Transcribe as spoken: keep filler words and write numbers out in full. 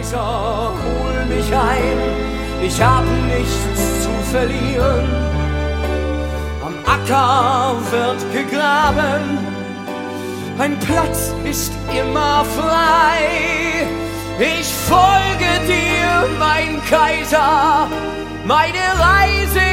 Kaiser, hol mich ein, ich hab nichts zu verlieren. Am Acker wird gegraben, ein Platz ist immer frei. Ich folge dir, mein Kaiser, meine Reise